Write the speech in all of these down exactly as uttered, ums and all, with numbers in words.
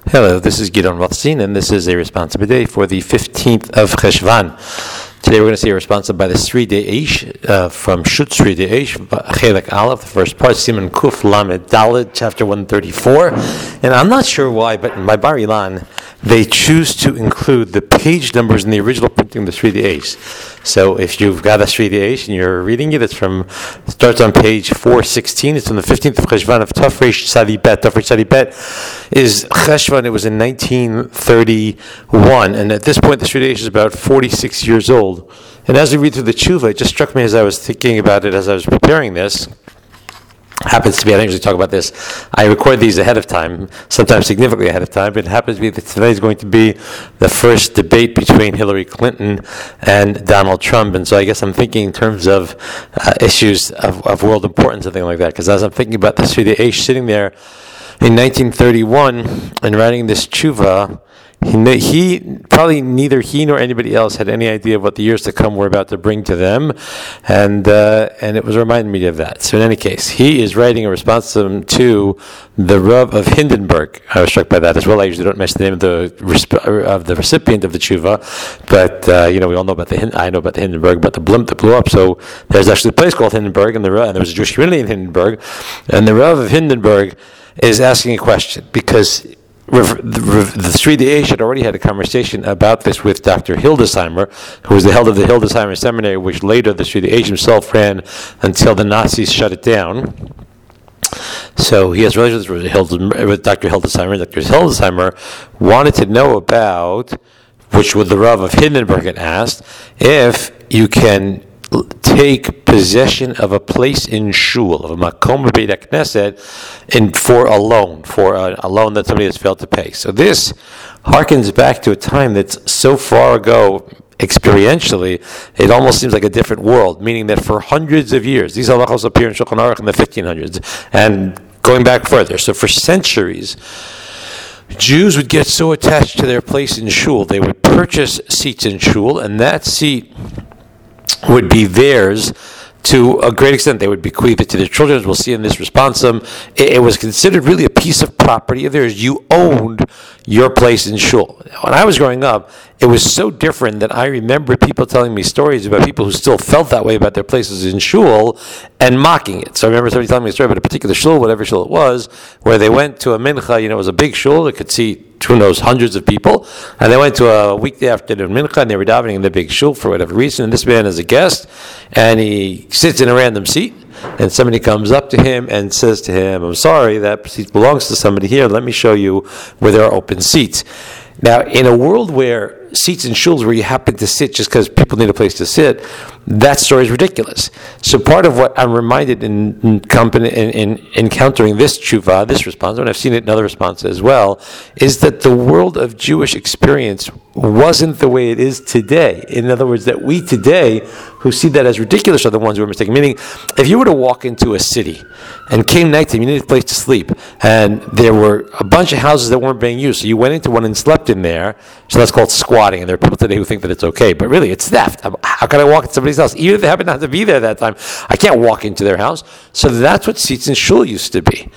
Hello, this is Gidon Rothstein, and this is a responsive day for the fifteenth of Cheshvan. Today we're going to see a responsive by the Sri De'esh uh, from Shut Sri De'esh, Chelek Aleph, the first part, Siman Kuf Lamed Daled, chapter one thirty-four. And I'm not ssure why, but in my Bar Ilan, they choose to include the page numbers in the original printing of the Sri De'esh. So if you've got a Sri De'esh and you're reading it, it's from, it starts on page four sixteen. It's on the fifteenth of Cheshvan of Tafresh Tzadi Bet. Tafresh Tzadi Bet is Cheshvan. It was in nineteen thirty-one. And at this point, the Sri De'esh is about forty-six years old. And as we read through the tshuva, it just struck me as I was thinking about it as I was preparing this. Happens to be, I don't usually talk about this. I record these ahead of time, sometimes significantly ahead of time, but it happens to be that today is going to be the first debate between Hillary Clinton and Donald Trump. And so I guess I'm thinking in terms of uh, issues of, of world importance, something like that. Because as I'm thinking about the Sri De'esh sitting there in nineteen thirty-one and writing this tshuva, He, he probably neither he nor anybody else had any idea of what the years to come were about to bring to them, and uh, and it was reminding me of that. So in any case, he is writing a response to, to the Rav of Hindenburg. I was struck by that as well. I usually don't mention the name of the of the recipient of the tshuva, but uh, you know we all know about the I know about the Hindenburg, but the blimp that blew up. So there's actually a place called Hindenburg, and the and there was a Jewish community in Hindenburg, and the Rav of Hindenburg is asking a question because The, the Sri De'esh had already had a conversation about this with Doctor Hildesheimer, who was the head of the Hildesheimer Seminary, which later the Sri De'esh himself ran until the Nazis shut it down. So he has relations with, with Doctor Hildesheimer. Doctor Hildesheimer wanted to know about, which would the Rav of Hindenburg had asked, if you can take possession of a place in shul, of a makom beit knesset, in for a loan, for a, a loan that somebody has failed to pay. So this harkens back to a time that's so far ago, experientially, it almost seems like a different world, meaning that for hundreds of years, these halachos appear in Shulchan Aruch in the fifteen hundreds, and going back further. So for centuries, Jews would get so attached to their place in shul, they would purchase seats in shul, and that seat would be theirs to a great extent. They would bequeath it to their children, as we'll see in this responsum. It, it was considered really a piece of property of theirs. You owned your place in shul. When I was growing up, it was so different that I remember people telling me stories about people who still felt that way about their places in shul and mocking it. So I remember somebody telling me a story about a particular shul, whatever shul it was, where they went to a mincha. You know, it was a big shul. It could seat, who knows, hundreds of people. And they went to a weekday afternoon mincha, and they were davening in the big shul for whatever reason. And this man is a guest, and he sits in a random seat, and somebody comes up to him and says to him, "I'm sorry, that seat belongs to somebody here. Let me show you where there are open seats." Now, in a world where seats in shuls where you happen to sit just because people need a place to sit, that story is ridiculous. So part of what I'm reminded in, in, company, in, in encountering this tshuva, this response, and I've seen it in other responses as well, is that the world of Jewish experience wasn't the way it is today. In other words, that we today, who see that as ridiculous, are the ones who are mistaken. Meaning, if you were to walk into a city and came nighttime, you needed a place to sleep, and there were a bunch of houses that weren't being used, so you went into one and slept in there, so that's called squatting, and there are people today who think that it's okay, but really it's theft. How can I walk into somebody's house? Even if they happen not to be there that time, I can't walk into their house. So that's what seats in shul used to be.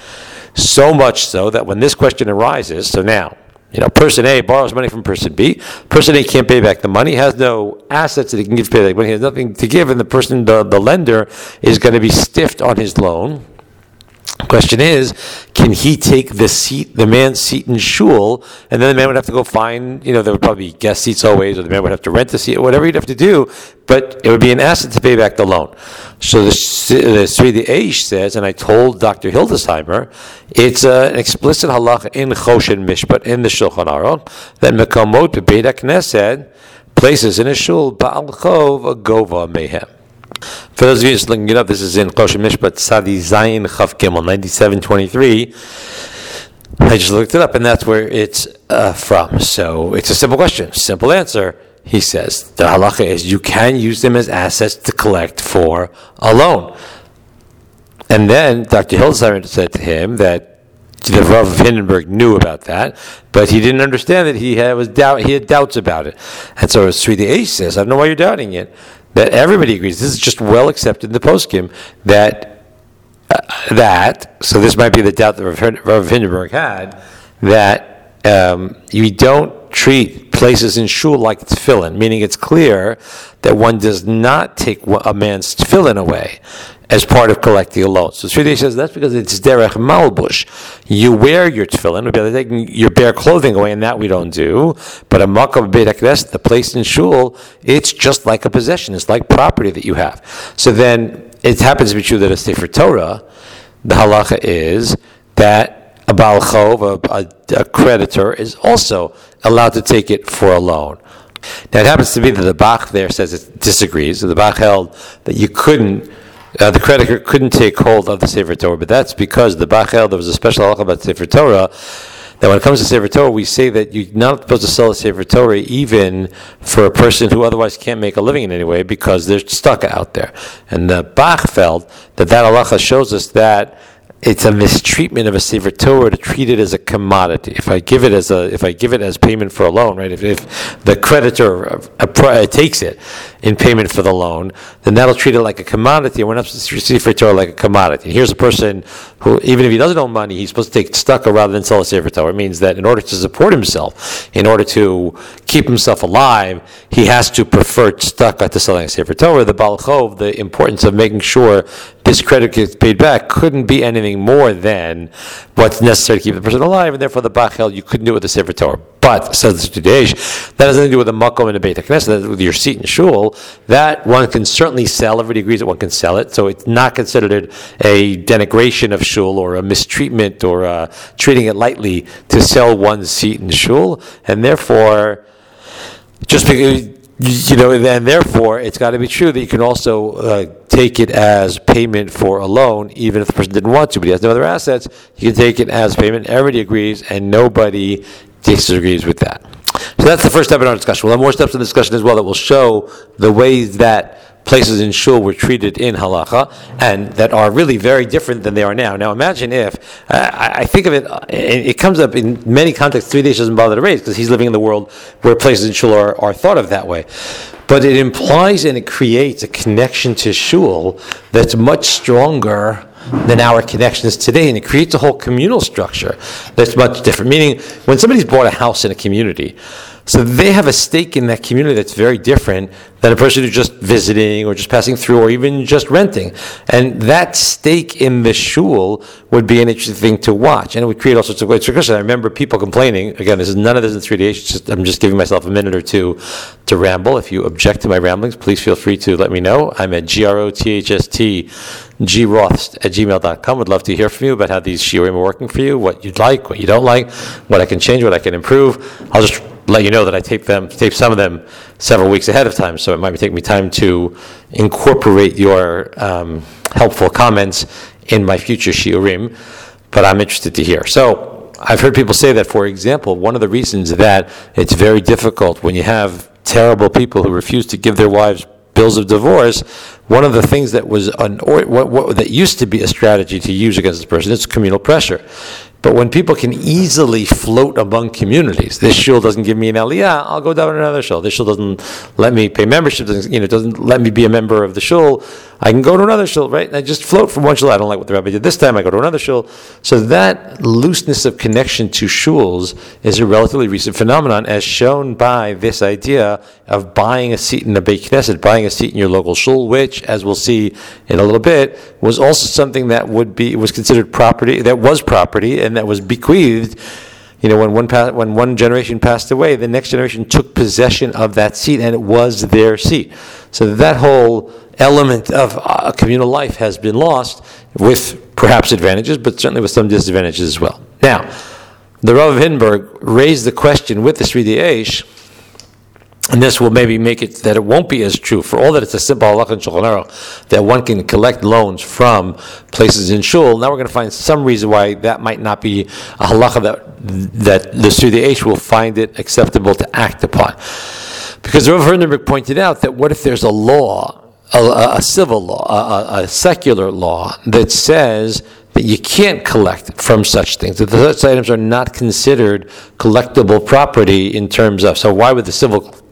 So much so that when this question arises, so now, you know, person A borrows money from person B. Person A can't pay back the money, has no assets that he can give pay back money, he has nothing to give, and the person, the, the lender, is going to be stiffed on his loan. Question is, can he take the seat, the man's seat in shul, and then the man would have to go find, you know, there would probably be guest seats always, or the man would have to rent the seat, whatever he'd have to do, but it would be an asset to pay back the loan. So the, the Sri De'esh says, and I told Doctor Hildesheimer, it's uh, an explicit halacha in Choshen Mishpat, in the Shulchan Aruch, that mekamot beit knesset, places in a shul, ba'al chov, agova mehem. For those of you just looking it up, this is in Choshen Mishpat, Tzadi Zayin Chav Gimel, ninety-seven twenty-three. I just looked it up, and that's where it's uh, from. So it's a simple question, simple answer. He says the halacha is you can use them as assets to collect for a loan. And then Doctor Hildesheimer said to him that the Rav of Hindenburg knew about that, but he didn't understand that he had was doubt. He had doubts about it, and so Sri De'esh says, "I don't know why you're doubting it." That everybody agrees. This is just well accepted in the poskim that uh, that. So this might be the doubt that Rav Hindenburg had, that um, you don't treat places in shul like tefillin, meaning it's clear that one does not take a man's tefillin away as part of collecting a loan. So Sridei says that's because it's derech malbush. You wear your tefillin, we'll be taking your bare clothing away, and that we don't do. But a makom beit haknes, the place in shul, it's just like a possession. It's like property that you have. So then it happens to be true that a Sefer Torah, the halacha is that a Baal Chov, a, a, a creditor, is also allowed to take it for a loan. Now it happens to be that the Bach there says it disagrees. So the Bach held that you couldn't, uh, the creditor couldn't take hold of the Sefer Torah, but that's because the Bach held there was a special halacha about Sefer Torah, that when it comes to Sefer Torah, we say that you're not supposed to sell a Sefer Torah even for a person who otherwise can't make a living in any way because they're stuck out there. And the Bach felt that that halacha shows us that it's a mistreatment of a Sefer Torah to treat it as a commodity. If I give it as a, if I give it as payment for a loan, right? If, if the creditor uh, takes it in payment for the loan, then that'll treat it like a commodity, and we're not supposed to treat Sefer Torah like a commodity. Here's a person who, even if he doesn't own money, he's supposed to take tzedakah rather than sell a Sefer Torah. It means that in order to support himself, in order to keep himself alive, he has to prefer tzedakah to selling a Sefer Torah. The Baal Chov, the importance of making sure this credit gets paid back couldn't be anything more than what's necessary to keep the person alive, and therefore the Bach held you couldn't do it with the Sefer Torah. But, says the Studesh, that has nothing to do with the makom and the Beit HaKnesset, with your seat in shul. That one can certainly sell. Everybody agrees that one can sell it, so it's not considered a denigration of shul or a mistreatment or uh, treating it lightly to sell one's seat in shul, and therefore, just because, you know, and therefore it's got to be true that you can also uh, take it as payment for a loan, even if the person didn't want to, but he has no other assets. You can take it as payment. Everybody agrees, and nobody disagrees with that. So that's the first step in our discussion. We'll have more steps in the discussion as well that will show the ways that places in shul were treated in halacha, and that are really very different than they are now. Now imagine if, uh, I think of it, it, it comes up in many contexts, Sridei doesn't bother to raise, because he's living in the world where places in shul are, are thought of that way. But it implies and it creates a connection to shul that's much stronger than our connections today, and it creates a whole communal structure that's much different. Meaning, when somebody's bought a house in a community, so they have a stake in that community that's very different than a person who's just visiting or just passing through or even just renting. And that stake in the shul would be an interesting thing to watch. And it would create all sorts of great discussion. I remember people complaining, again, this is none of this in three D H, just, I'm just giving myself a minute or two to ramble. If you object to my ramblings, please feel free to let me know. I'm at G R O T H S T G Rothst at gmail dot com. Would love to hear from you about how these shiurim are working for you, what you'd like, what you don't like, what I can change, what I can improve. I'll just let you know that I tape them, tape some of them several weeks ahead of time, so it might take me time to incorporate your um, helpful comments in my future shiurim, but I'm interested to hear. So I've heard people say that, for example, one of the reasons that it's very difficult when you have terrible people who refuse to give their wives bills of divorce, one of the things that was an, or what, what that used to be a strategy to use against this person is communal pressure. But when people can easily float among communities, this shul doesn't give me an aliyah, I'll go down to another shul. This shul doesn't let me pay membership, doesn't, you know, doesn't let me be a member of the shul. I can go to another shul, right? And I just float from one shul. I don't like what the rabbi did this time. I go to another shul. So that looseness of connection to shuls is a relatively recent phenomenon, as shown by this idea of buying a seat in the Beit Knesset, buying a seat in your local shul, which, as we'll see in a little bit, was also something that would be was considered property, that was property, and that was bequeathed. You know, when one pa- when one generation passed away, the next generation took possession of that seat, and it was their seat. So that whole element of uh, communal life has been lost, with perhaps advantages, but certainly with some disadvantages as well. Now, the Rav of Hindenburg raised the question with the Sridei Eish, and this will maybe make it that it won't be as true, for all that it's a simple halacha in Shulchan Aruch that one can collect loans from places in shul. Now we're going to find some reason why that might not be a halacha that that the Sridei Eish will find it acceptable to act upon. Because Rav Hindenburg pointed out that what if there's a law, a, a civil law, a, a secular law that says that you can't collect from such things, that such items are not considered collectible property in terms of, so why would the civil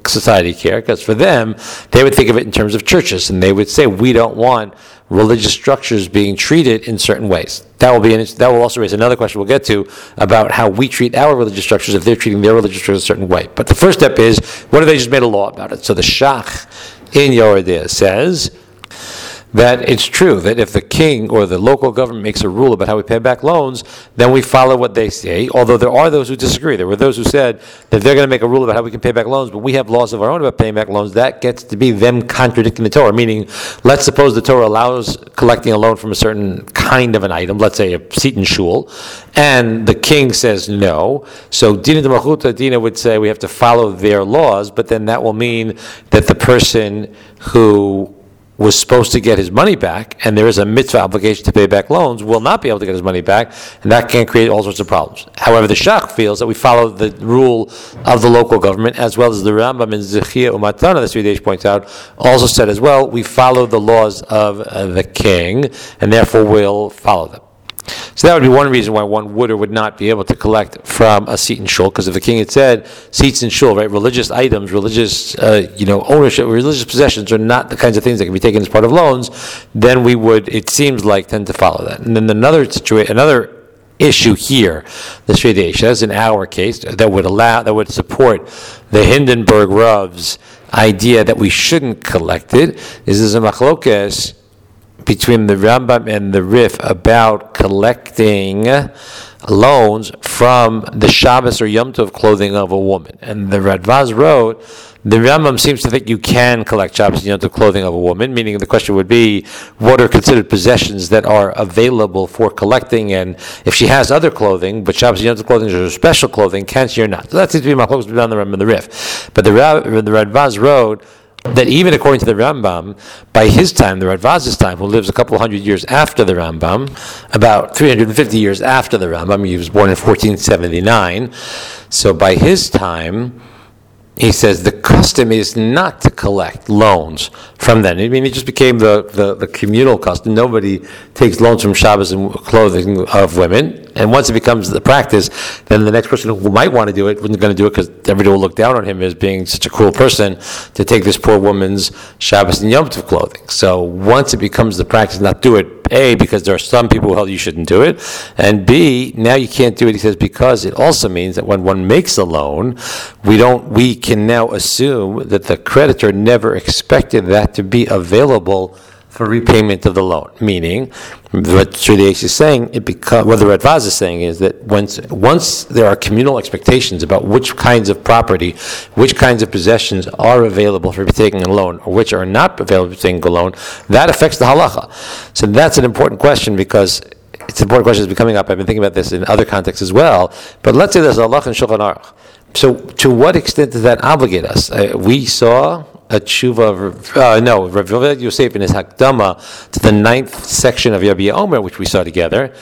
society care, because for them, they would think of it in terms of churches, and they would say, we don't want religious structures being treated in certain ways. That will be an, that will also raise another question we'll get to about how we treat our religious structures if they're treating their religious structures a certain way. But the first step is, what if they just made a law about it? So the Shach in Yoreh De'ah says that it's true that if the king or the local government makes a rule about how we pay back loans, then we follow what they say, although there are those who disagree. There were those who said that they're going to make a rule about how we can pay back loans, but we have laws of our own about paying back loans. That gets to be them contradicting the Torah, meaning, let's suppose the Torah allows collecting a loan from a certain kind of an item, let's say a seat in shul, and the king says no. So Dina de Malchuta Dina would say we have to follow their laws, but then that will mean that the person who was supposed to get his money back, and there is a mitzvah obligation to pay back loans, will not be able to get his money back, and that can create all sorts of problems. However, the Shach feels that we follow the rule of the local government, as well as the Rambam in Zechia Umatana, the Sridei Eish points out, also said as well, we follow the laws of uh, the king, and therefore will follow them. So that would be one reason why one would or would not be able to collect from a seat in shul, because if the king had said seats in shul, right, religious items, religious, uh, you know, ownership, religious possessions are not the kinds of things that can be taken as part of loans, then we would, it seems like, tend to follow that. And then another situation, another issue here, the Sridei Eish says in our case that would allow, that would support the Hindenburg Rav's idea that we shouldn't collect it, is there's a machlokes between the Rambam and the Rif about collecting loans from the Shabbos or Yom Tov clothing of a woman. And the Radvaz wrote, the Rambam seems to think you can collect Shabbos and Yom Tov clothing of a woman, meaning the question would be, what are considered possessions that are available for collecting, and if she has other clothing, but Shabbos and Yom Tov clothing is her special clothing, can she or not? So that seems to be my focus between the Rambam and the Rif. But the, the Radvaz wrote that even according to the Rambam, by his time, the Radvaz's time, who lives a couple hundred years after the Rambam, about three hundred fifty years after the Rambam, he was born in fourteen seventy-nine, so by his time, he says the custom is not to collect loans from them. I mean, it just became the, the, the communal custom. Nobody takes loans from Shabbos and clothing of women. And once it becomes the practice, then the next person who might want to do it wasn't going to do it because everybody will look down on him as being such a cruel person to take this poor woman's Shabbos and Yom Tov clothing. So once it becomes the practice not do it, A, because there are some people who held you shouldn't do it, and B, now you can't do it, he says, because it also means that when one makes a loan, we don't, we can now assume that the creditor never expected that to be available for repayment of the loan. Meaning, what Sridei Eish is saying, it becomes, what the Radvaz is saying is that once once there are communal expectations about which kinds of property, which kinds of possessions are available for taking a loan, or which are not available for taking a loan, that affects the halacha. So that's an important question, because it's an important question that's been coming up. I've been thinking about this in other contexts as well. But let's say there's a halacha in Shulchan Aruch. So to what extent does that obligate us? Uh, we saw a tshuva of, uh, no, Rav Yosef in his Hakdama to the ninth section of Yabiya Omer, which we saw together.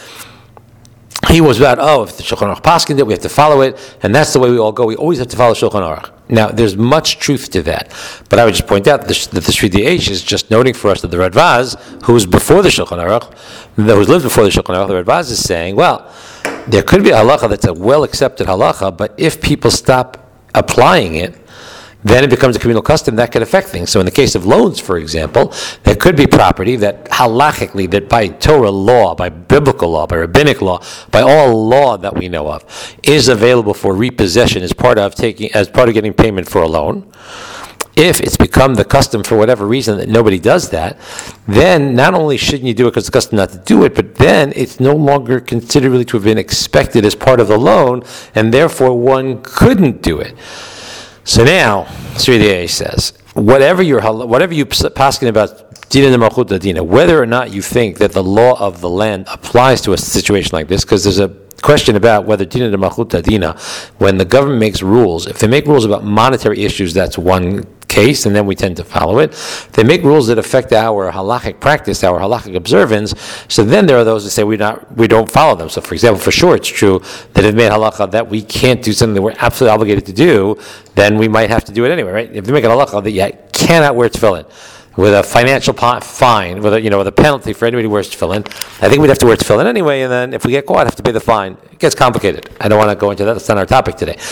He was about, oh, if the Shulchan Aruch paskined it, we have to follow it, and that's the way we all go. We always have to follow Shulchan Aruch. Now, there's much truth to that, but I would just point out that the, the Sridei Eish is just noting for us that the Radvaz, who was before the Shulchan Aruch, who lived before the Shulchan Aruch, the Radvaz is saying, well, there could be a halacha that's a well-accepted halacha, but if people stop applying it, then it becomes a communal custom that could affect things. So in the case of loans, for example, there could be property that halachically, that by Torah law, by biblical law, by rabbinic law, by all law that we know of, is available for repossession as part of taking, as part of getting payment for a loan. If it's become the custom for whatever reason that nobody does that, then not only shouldn't you do it because it's custom not to do it, but then it's no longer considered really to have been expected as part of the loan, and therefore one couldn't do it. So now, Sridei Eish says, whatever you're, whatever you paskin about Dina de Malchuta Dina, whether or not you think that the law of the land applies to a situation like this, because there's a question about whether Dina de Malchuta Dina, when the government makes rules, if they make rules about monetary issues, that's one case, and then we tend to follow it. If they make rules that affect our halachic practice, our halachic observance, so then there are those that say we not we don't follow them. So, for example, for sure it's true that if they made halacha that we can't do something that we're absolutely obligated to do, then we might have to do it anyway, right? If they make a halacha that you cannot wear tefillin, with a financial fine, with a, you know, with a penalty for anybody who wears tefillin, I think we'd have to wear tefillin anyway, and then if we get caught, have to pay the fine. It gets complicated. I don't want to go into that. That's not our topic today.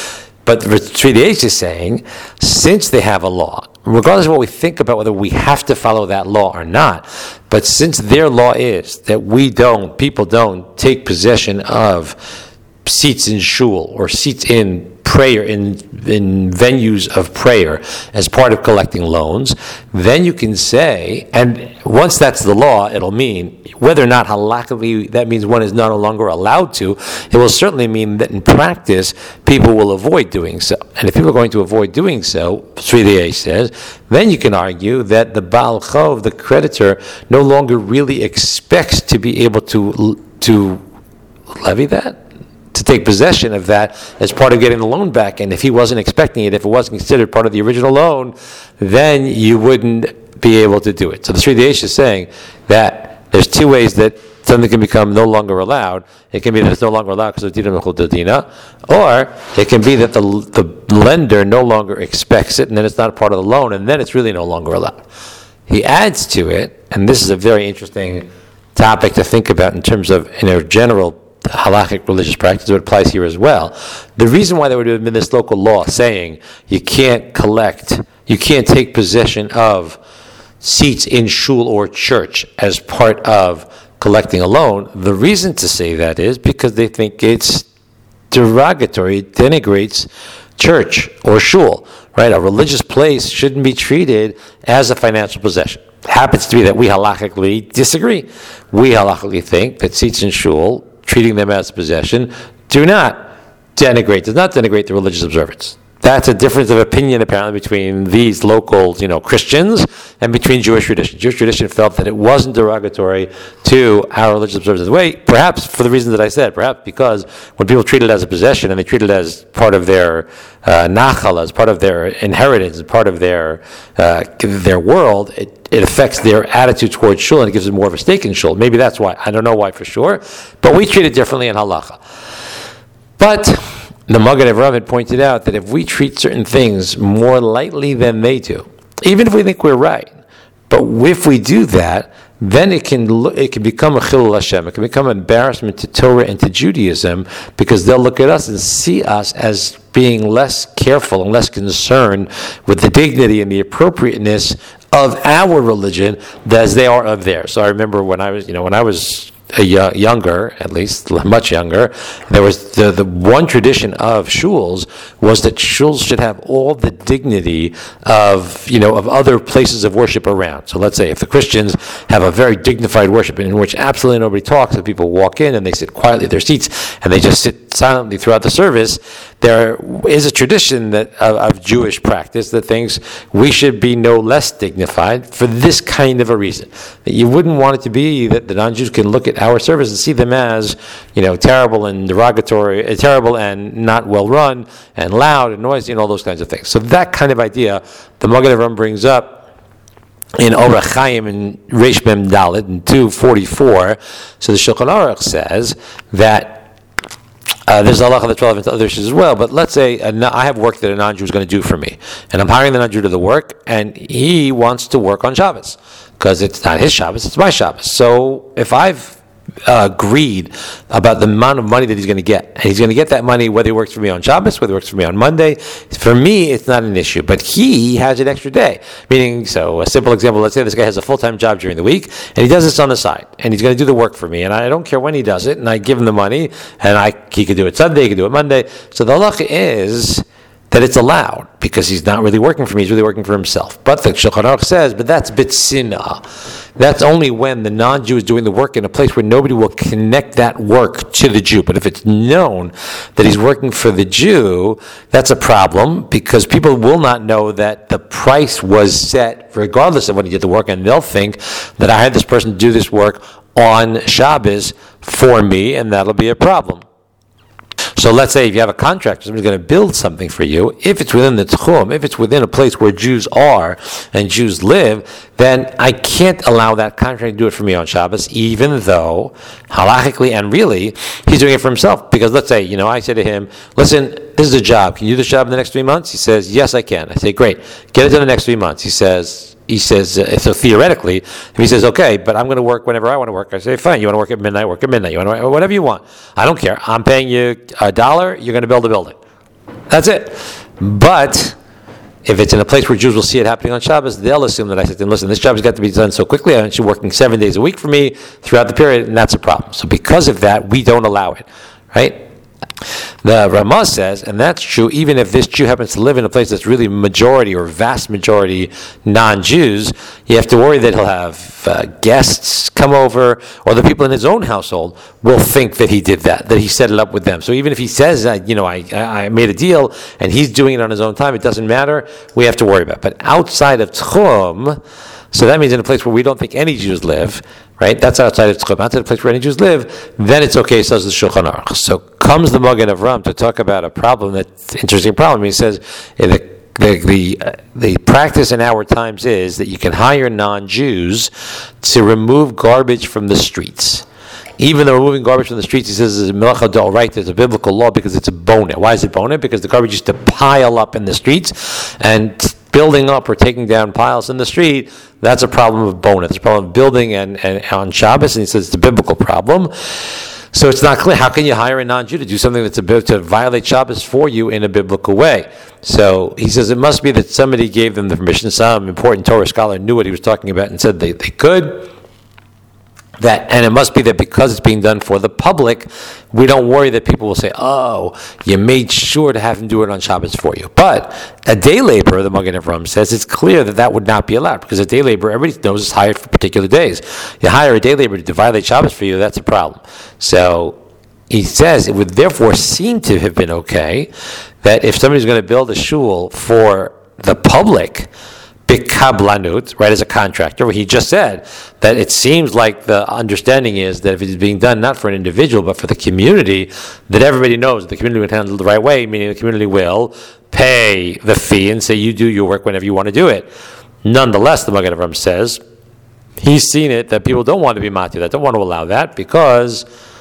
But the three D H is saying, since they have a law, regardless of what we think about whether we have to follow that law or not, but since their law is that we don't, people don't take possession of seats in shul or seats in prayer, in in venues of prayer as part of collecting loans, then you can say, and once that's the law, it'll mean, whether or not halakhically that means one is no longer allowed to, it will certainly mean that in practice, people will avoid doing so. And if people are going to avoid doing so, three D A says, then you can argue that the Baal Chov, the creditor, no longer really expects to be able to to levy that, to take possession of that as part of getting the loan back. And if he wasn't expecting it, if it wasn't considered part of the original loan, then you wouldn't be able to do it. So the three D H is saying that there's two ways that something can become no longer allowed. It can be that it's no longer allowed because of Dina Mechul Dina, or it can be that the, the lender no longer expects it, and then it's not part of the loan, and then it's really no longer allowed. He adds to it, and this is a very interesting topic to think about in terms of, in a general halachic religious practice, it applies here as well. The reason why there would have been this local law saying you can't collect, you can't take possession of seats in shul or church as part of collecting a loan, the reason to say that is because they think it's derogatory, it denigrates church or shul, right? A religious place shouldn't be treated as a financial possession. It happens to be that we halachically disagree. We halachically think that seats in shul, treating them as possession, do not denigrate, does not denigrate the religious observance. That's a difference of opinion, apparently, between these local, you know, Christians and between Jewish tradition. Jewish tradition felt that it wasn't derogatory to our religious observance. Wait, perhaps for the reasons that I said, perhaps because when people treat it as a possession and they treat it as part of their uh, nachal, as part of their inheritance, as part of their uh, their world, it, it affects their attitude towards shul and it gives them more of a stake in shul. Maybe that's why. I don't know why for sure, but we treat it differently in halacha. But the Magen Avraham had pointed out that if we treat certain things more lightly than they do, even if we think we're right, but if we do that, then it can look, it can become a chilul Hashem. It can become an embarrassment to Torah and to Judaism because they'll look at us and see us as being less careful and less concerned with the dignity and the appropriateness of our religion as they are of theirs. So I remember when I was, you know, when I was a y- younger, at least much younger, there was the, the one tradition of shuls was that shuls should have all the dignity of, you know, of other places of worship around. So let's say if the Christians have a very dignified worship in which absolutely nobody talks, and people walk in and they sit quietly at their seats and they just sit silently throughout the service, there is a tradition that of, of Jewish practice that thinks we should be no less dignified for this kind of a reason. That you wouldn't want it to be that the non-Jews can look at our service and see them as, you know, terrible and derogatory, uh, terrible and not well run and loud and noisy and all those kinds of things. So that kind of idea, the Magen Avraham brings up in Orach Chaim in Reish Mem Dalet in two forty-four. So the Shulchan Aruch says that Uh, there's a halacha that's relevant to other issues as well, but let's say a, I have work that a non-Jew is going to do for me, and I'm hiring the non-Jew to do the work, and he wants to work on Shabbos, because it's not his Shabbos, it's my Shabbos. So if I've uh, agreed about the amount of money that he's going to get, and he's going to get that money whether he works for me on Shabbos, whether he works for me on Monday, for me it's not an issue, but he has an extra day. Meaning, so a simple example, let's say this guy has a full-time job during the week, and he does this on the side, and he's going to do the work for me, and I don't care when he does it, and I give him the money, and I he could do it Sunday, he could do it Monday. So the halacha is that it's allowed, because he's not really working for me, he's really working for himself. But the Shulchan Aruch says, but that's bitzina. That's only when the non-Jew is doing the work in a place where nobody will connect that work to the Jew. But if it's known that he's working for the Jew, that's a problem, because people will not know that the price was set regardless of when he did the work, and they'll think that I had this person do this work on Shabbos for me, and that'll be a problem. So let's say if you have a contractor, somebody's going to build something for you, if it's within the tchum, if it's within a place where Jews are and Jews live, then I can't allow that contractor to do it for me on Shabbos, even though, halachically and really, he's doing it for himself. Because let's say, you know, I say to him, listen, this is a job. Can you do this job in the next three months? He says, yes, I can. I say, great. Get it done in the next three months. He says, He says, uh, so theoretically, if he says, okay, but I'm going to work whenever I want to work, I say, fine, you want to work at midnight, work at midnight. You want to work, whatever you want. I don't care. I'm paying you a dollar, you're going to build a building. That's it. But if it's in a place where Jews will see it happening on Shabbos, they'll assume that I said to them, listen, this job has got to be done so quickly, I'm actually working seven days a week for me throughout the period, and that's a problem. So because of that, we don't allow it, right? The Ramah says, and that's true even if this Jew happens to live in a place that's really majority or vast majority non-Jews, you have to worry that he'll have uh, guests come over, or the people in his own household will think that he did that, that he set it up with them. So even if he says, uh, you know, I, I made a deal, and he's doing it on his own time, it doesn't matter, we have to worry about it. But outside of Tchum, so that means in a place where we don't think any Jews live, right? That's outside of Tchum, outside of a place where any Jews live, then it's okay, says the Shulchan Aruch. So comes the Magen Avram to talk about a problem, that's an interesting problem. He says the the the, uh, the practice in our times is that you can hire non-Jews to remove garbage from the streets. Even though removing garbage from the streets, he says, is a melacha d'oraita, there's a biblical law because it's a boneh. Why is it boneh? Because the garbage used to pile up in the streets, and building up or taking down piles in the street, that's a problem of boneh. It's a problem of building and, and on Shabbos, and he says it's a biblical problem. So it's not clear. How can you hire a non-Jew to do something that's a bit to violate Shabbos for you in a biblical way? So he says it must be that somebody gave them the permission. Some important Torah scholar knew what he was talking about and said they, they could. That, and it must be that because it's being done for the public, we don't worry that people will say, oh, you made sure to have him do it on Shabbos for you. But a day laborer, the Magen Avram says, it's clear that that would not be allowed, because a day laborer, everybody knows, is hired for particular days. You hire a day laborer to violate Shabbos for you, that's a problem. So he says it would therefore seem to have been okay that if somebody's going to build a shul for the public, bikablanut, right, as a contractor, where he just said that it seems like the understanding is that if it's being done not for an individual but for the community, that everybody knows that the community would handle it the right way, meaning the community will pay the fee and say you do your work whenever you want to do it. Nonetheless, the Magen Avram says he's seen it that people don't want to be mati, that don't want to allow that because,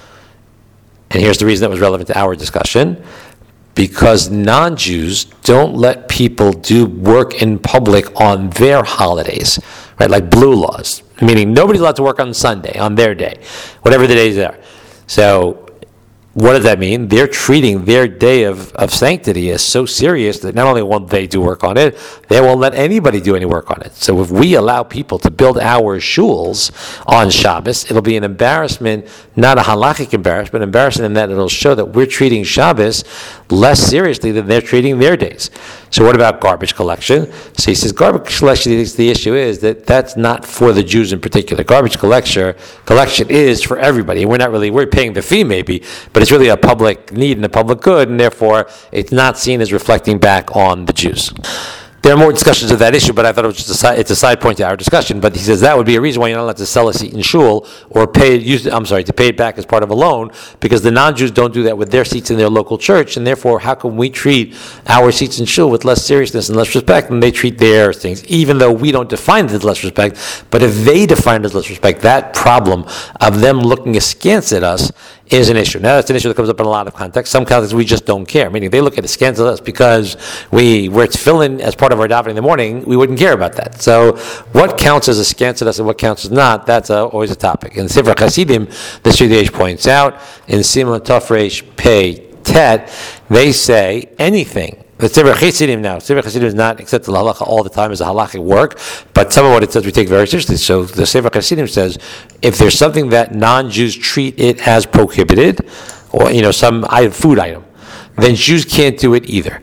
and here's the reason that was relevant to our discussion, because non-Jews don't let people do work in public on their holidays, right? Like blue laws, meaning nobody's allowed to work on Sunday, on their day, whatever the days are. So what does that mean? They're treating their day of, of sanctity as so serious that not only won't they do work on it, they won't let anybody do any work on it. So if we allow people to build our shuls on Shabbos, it'll be an embarrassment, not a halachic embarrassment, embarrassment in that it'll show that we're treating Shabbos less seriously than they're treating their days. So what about garbage collection? So he says garbage collection, the issue is that that's not for the Jews in particular. Garbage collection collection is for everybody. We're not really, we're paying the fee maybe, but it's really a public need and a public good, and therefore it's not seen as reflecting back on the Jews. There are more discussions of that issue, but I thought it was just a side, it's a side point to our discussion. But he says that would be a reason why you're not allowed to sell a seat in shul or pay. Use, I'm sorry, to pay it back as part of a loan, because the non-Jews don't do that with their seats in their local church, and therefore, how can we treat our seats in shul with less seriousness and less respect than they treat their things? Even though we don't define it as less respect, but if they define it as less respect, that problem of them looking askance at us is an issue. Now, that's an issue that comes up in a lot of contexts. Some contexts we just don't care, meaning they look at askance at us because we we're tefillin as part of our davening in the morning. We wouldn't care about that. So, what counts as askance at us and what counts as not? That's a, always a topic. In Sefer Chasidim, the Shidduch points out in Simon Tafresh Pei Tet, they say anything. The Sefer Chasidim now, Sefer Chasidim is not accepted the halacha all the time as a halachic work, but some of what it says we take very seriously. So the Sefer Chasidim says, if there's something that non-Jews treat it as prohibited, or you know some food item, then Jews can't do it either,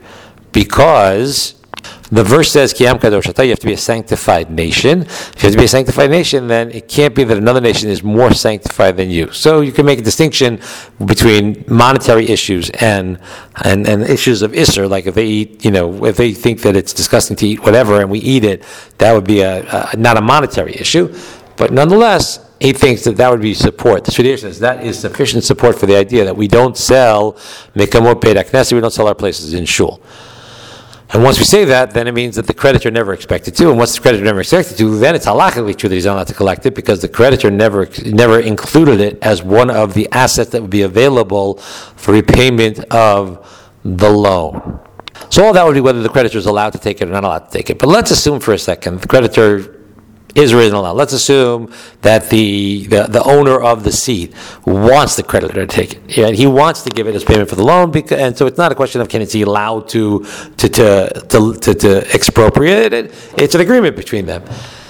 because the verse says, Ki am kadosh atah, you have to be a sanctified nation. If you have to be a sanctified nation, then it can't be that another nation is more sanctified than you. So you can make a distinction between monetary issues and and, and issues of Isser, like if they eat, you know, if they think that it's disgusting to eat whatever and we eat it, that would be a, a not a monetary issue. But nonetheless, he thinks that that would be support. The Shidduch says that is sufficient support for the idea that we don't sell mekamot beit haknesset, we don't sell our places in shul. And once we say that, then it means that the creditor never expected to. And once the creditor never expected to, then it's halachically true that he's not allowed to collect it, because the creditor never never included it as one of the assets that would be available for repayment of the loan. So all that would be whether the creditor is allowed to take it or not allowed to take it. But let's assume for a second the creditor is or isn't allowed. Let's assume that the, the, the owner of the seat wants the creditor to take it. And he wants to give it as payment for the loan, because, and so it's not a question of can is he allowed to to to to, to, to expropriate it. It's an agreement between them.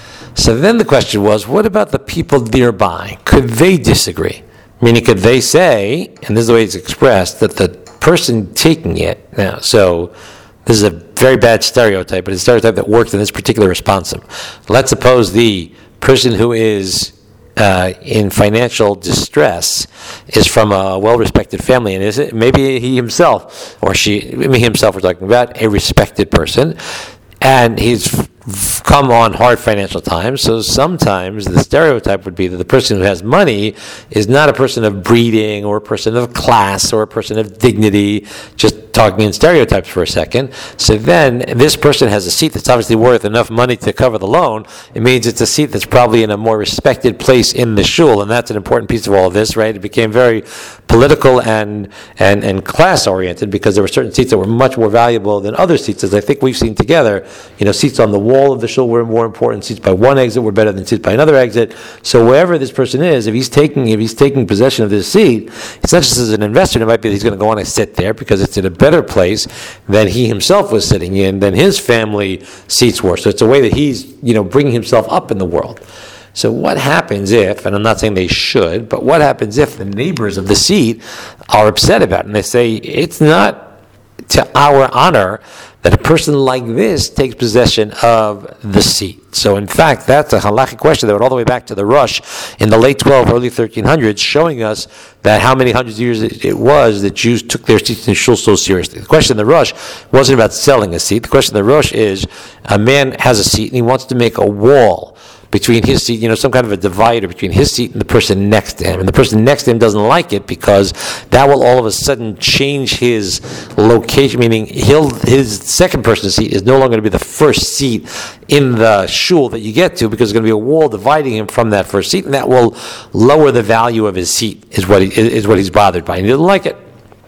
So then the question was, what about the people nearby? Could they disagree? Meaning, could they say, and this is the way it's expressed, that the person taking it now, so this is a very bad stereotype, but it's a stereotype that works in this particular responsum. Let's suppose the person who is uh, in financial distress is from a well-respected family, and is it maybe he himself or she, maybe himself, we're talking about a respected person, and he's come on hard financial times. So sometimes the stereotype would be that the person who has money is not a person of breeding or a person of class or a person of dignity, just talking in stereotypes for a second. So then this person has a seat that's obviously worth enough money to cover the loan. It means it's a seat that's probably in a more respected place in the shul, and that's an important piece of all of this, right? It became very political and and, and class oriented because there were certain seats that were much more valuable than other seats, as I think we've seen together. You know, seats on the wall of the shul were more important. Seats by one exit were better than seats by another exit. So wherever this person is, if he's taking if he's taking possession of this seat, it's not just as an investor. It might be that he's going to go on and sit there because it's in a better place than he himself was sitting in, than his family seats were. So it's a way that he's, you know, bringing himself up in the world. So what happens if, and I'm not saying they should, but what happens if the neighbors of the seat are upset about it and they say, it's not to our honor that a person like this takes possession of the seat. So in fact, that's a halachic question that went all the way back to the Rush in the late twelve, early thirteen hundreds, showing us that how many hundreds of years it was that Jews took their seats in shul so seriously. The question in the Rush wasn't about selling a seat. The question in the Rush is, a man has a seat and he wants to make a wall between his seat, you know, some kind of a divider between his seat and the person next to him. And the person next to him doesn't like it because that will all of a sudden change his location, meaning he'll, his second person's seat is no longer going to be the first seat in the shul that you get to, because there's going to be a wall dividing him from that first seat, and that will lower the value of his seat, is what he, is what he's bothered by. And he doesn't like it.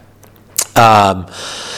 Um...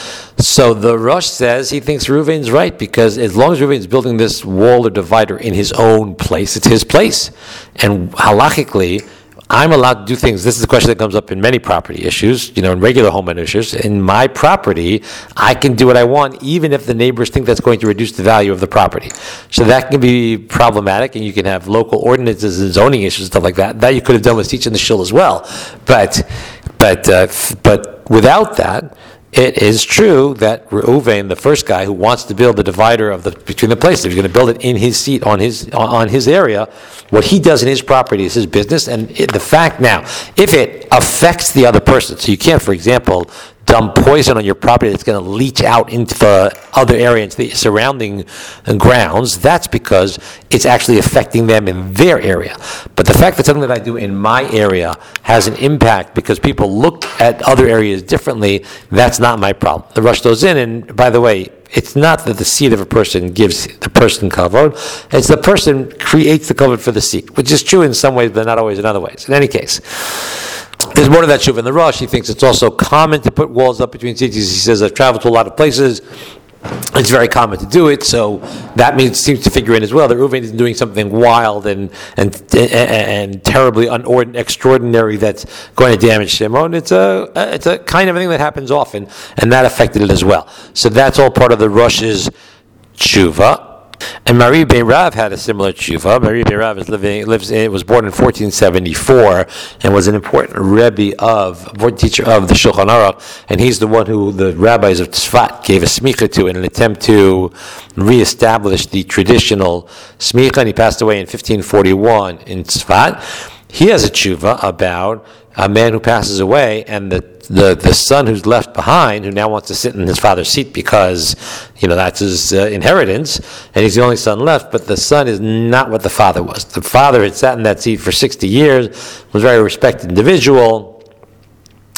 So the Rosh says he thinks Reuven's right, because as long as Reuven's building this wall or divider in his own place, it's his place. And halachically, I'm allowed to do things. This is a question that comes up in many property issues, you know, in regular home issues. In my property, I can do what I want, even if the neighbors think that's going to reduce the value of the property. So that can be problematic, and you can have local ordinances and zoning issues and stuff like that. That you could have done with teaching the shul as well. But, but, uh, but without that, it is true that Reuven, the first guy who wants to build the divider of the between the places, he's going to build it in his seat on his on his area. What he does in his property is his business, and it, the fact now, if it affects the other person, so you can't, for example, dump poison on your property that's going to leach out into the other area, into the surrounding grounds, that's because it's actually affecting them in their area. But the fact that something that I do in my area has an impact because people look at other areas differently, that's not my problem. The Rush goes in, and by the way, it's not that the seat of a person gives the person kavod, it's the person creates the kavod for the seat, which is true in some ways, but not always in other ways. In any case, there's more to that shuv in the Rush. He thinks it's also common to put walls up between seats. He says, I've traveled to a lot of places. It's very common to do it, so that means seems to figure in as well that Reuven isn't doing something wild and and and, and terribly unordin- extraordinary that's going to damage Shimon. It's a it's a kind of thing that happens often, and that affected it as well. So that's all part of the Rush's tshuva. And Mari Beirav had a similar tshuva. Mari Beirav is living, lives in, was born in fourteen seventy-four and was an important rebbe of, important teacher of the Shulchan Aruch, and he's the one who the rabbis of Tzfat gave a smicha to in an attempt to reestablish the traditional smicha, and he passed away in fifteen forty-one in Tzfat. He has a tshuva about a man who passes away, and the, the, the son who's left behind, who now wants to sit in his father's seat because, you know, that's his uh, inheritance, and he's the only son left, but the son is not what the father was. The father had sat in that seat for sixty years, was a very respected individual,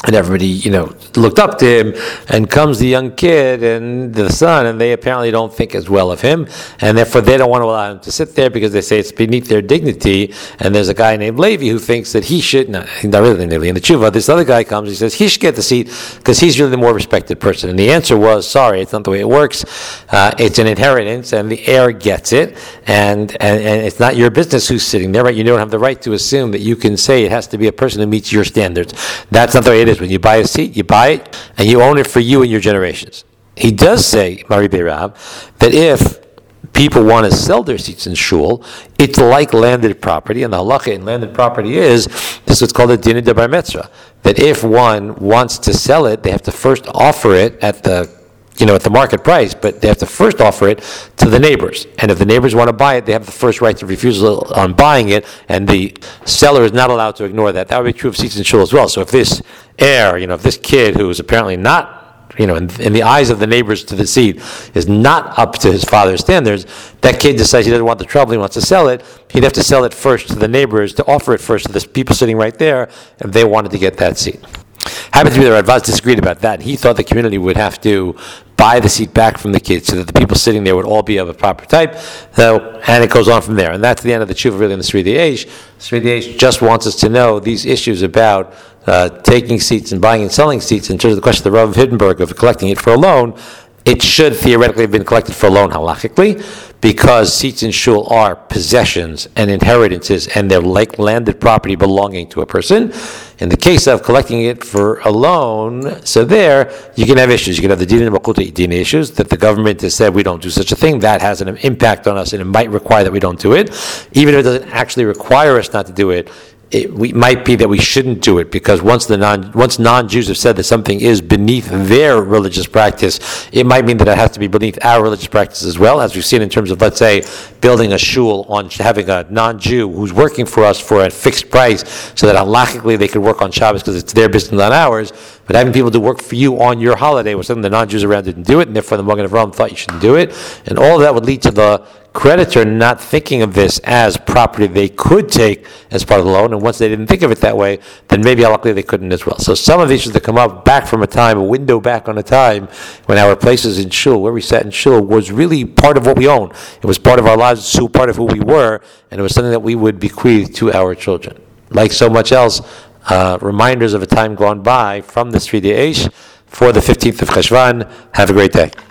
and everybody, you know, looked up to him, and comes the young kid and the son, and they apparently don't think as well of him, and therefore they don't want to allow him to sit there because they say it's beneath their dignity. And there's a guy named Levi who thinks that he should, not, not really Levi, in the tshuva, this other guy comes, he says he should get the seat because he's really the more respected person. And the answer was, sorry, it's not the way it works. Uh, it's an inheritance, and the heir gets it, and, and, and it's not your business who's sitting there, right? You don't have the right to assume that you can say it has to be a person who meets your standards. That's not the way it is. When you buy a seat, you buy it, and you own it for you and your generations. He does say, Mari Beirav, that if people want to sell their seats in shul, it's like landed property, and the halacha in landed property is, this is what's called a dinah de bar mitzvah, that if one wants to sell it, they have to first offer it at the you know, at the market price, but they have to first offer it to the neighbors. And if the neighbors want to buy it, they have the first right of refusal on buying it, and the seller is not allowed to ignore that. That would be true of seats in shul as well. So if this heir, you know, if this kid who is apparently not, you know, in, in the eyes of the neighbors to the seat, is not up to his father's standards, that kid decides he doesn't want the trouble, he wants to sell it, he'd have to sell it first to the neighbors, to offer it first to the people sitting right there, if they wanted to get that seat. Happened to be that Radvaz disagreed about that, and he thought the community would have to buy the seat back from the kids so that the people sitting there would all be of a proper type. So, and it goes on from there. And that's the end of the tshuva really in the Sridei Eish. Sridei Eish just wants us to know these issues about uh, taking seats and buying and selling seats in terms of the question of the Rav of Hiddenberg of collecting it for a loan. It should theoretically have been collected for a loan halachically, because seats in shul are possessions and inheritances, and they're like landed property belonging to a person. In the case of collecting it for a loan, so there, you can have issues. You can have the din and makuta din issues, that the government has said we don't do such a thing. That has an impact on us, and it might require that we don't do it. Even if it doesn't actually require us not to do it, it we, might be that we shouldn't do it, because once the non once non-Jews have said that something is beneath their religious practice, it might mean that it has to be beneath our religious practice as well, as we've seen in terms of, let's say, building a shul on having a non-Jew who's working for us for a fixed price, so that halachically they could work on Shabbos because it's their business, not ours. But having people to work for you on your holiday was something the non-Jews around didn't do it, and therefore the Magen Avraham thought you shouldn't do it, and all of that would lead to the creditor not thinking of this as property they could take as part of the loan, and once they didn't think of it that way, then maybe luckily they couldn't as well. So some of these issues that come up back from a time, a window back on a time when our places in shul, where we sat in shul, was really part of what we own. It was part of our lives, so part of who we were, and it was something that we would bequeath to our children. Like so much else, uh, reminders of a time gone by from the Sridei Eish for the fifteenth of Cheshvan. Have a great day.